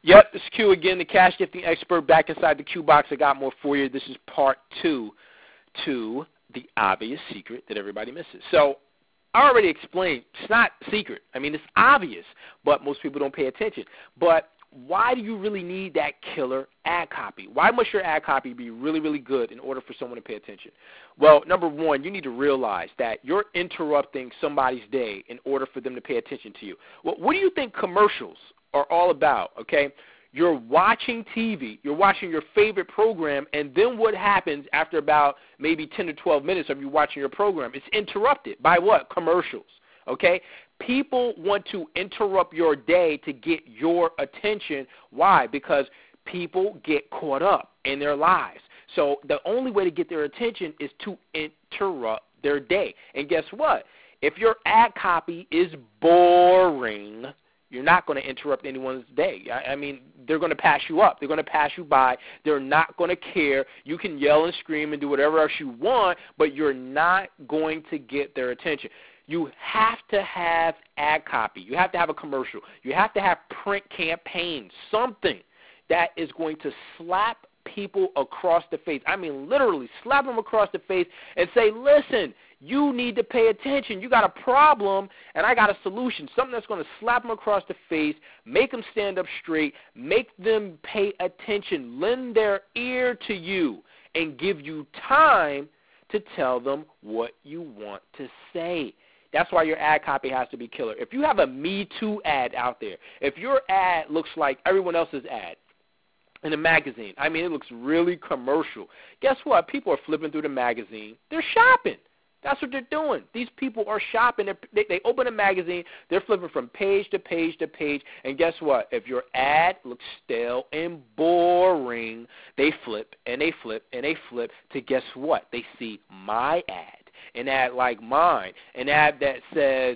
Yep, it's Q again, the cash gifting expert, back inside the Q box. I got more for you. This is part 2 to the obvious secret that everybody misses. So I already explained, it's not secret. I mean, it's obvious, but most people don't pay attention. But why do you really need that killer ad copy? Why must your ad copy be really, really good in order for someone to pay attention? Well, number one, you need to realize that you're interrupting somebody's day in order for them to pay attention to you. Well, what do you think commercials are all about, okay? You're watching TV, you're watching your favorite program, and then what happens after about maybe 10 to 12 minutes of you watching your program? It's interrupted by what? Commercials, okay? People want to interrupt your day to get your attention. Why? Because people get caught up in their lives. So the only way to get their attention is to interrupt their day. And guess what? If your ad copy is boring, you're not going to interrupt anyone's day. I mean, they're going to pass you up. They're going to pass you by. They're not going to care. You can yell and scream and do whatever else you want, but you're not going to get their attention. You have to have ad copy. You have to have a commercial. You have to have print campaigns, something that is going to slap people across the face. I mean, literally slap them across the face and say, listen, you need to pay attention. You got a problem, and I got a solution, something that's going to slap them across the face, make them stand up straight, make them pay attention, lend their ear to you, and give you time to tell them what you want to say. That's why your ad copy has to be killer. If you have a Me Too ad out there, if your ad looks like everyone else's ad in a magazine, I mean, it looks really commercial, guess what? People are flipping through the magazine. They're shopping. That's what they're doing. These people are shopping. They open a magazine. They're flipping from page to page to page. And guess what? If your ad looks stale and boring, they flip and they flip and they flip to guess what? They see my ad, an ad like mine, an ad that says,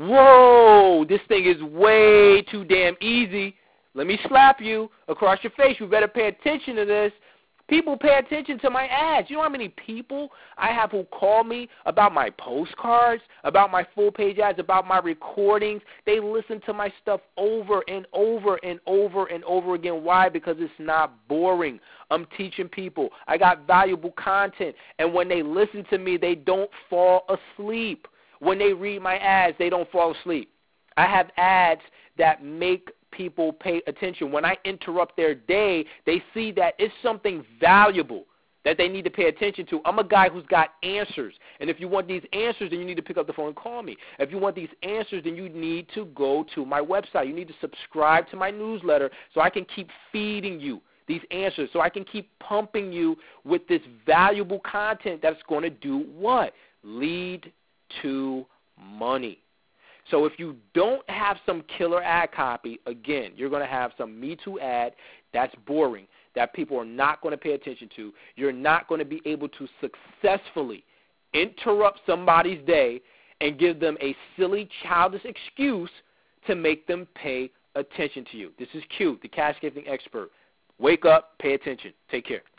whoa, this thing is way too damn easy. Let me slap you across your face. You better pay attention to this. People pay attention to my ads. You know how many people I have who call me about my postcards, about my full-page ads, about my recordings? They listen to my stuff over and over and over and over again. Why? Because it's not boring. I'm teaching people. I got valuable content. And when they listen to me, they don't fall asleep. When they read my ads, they don't fall asleep. I have ads that make people pay attention. When I interrupt their day, they see that it's something valuable that they need to pay attention to. I'm a guy who's got answers. And if you want these answers, then you need to pick up the phone and call me. If you want these answers, then you need to go to my website. You need to subscribe to my newsletter so I can keep feeding you these answers, so I can keep pumping you with this valuable content that's going to do what? Lead to money. So if you don't have some killer ad copy, again, you're going to have some Me Too ad that's boring, that people are not going to pay attention to. You're not going to be able to successfully interrupt somebody's day and give them a silly, childish excuse to make them pay attention to you. This is Q, the cash gifting expert. Wake up, pay attention. Take care.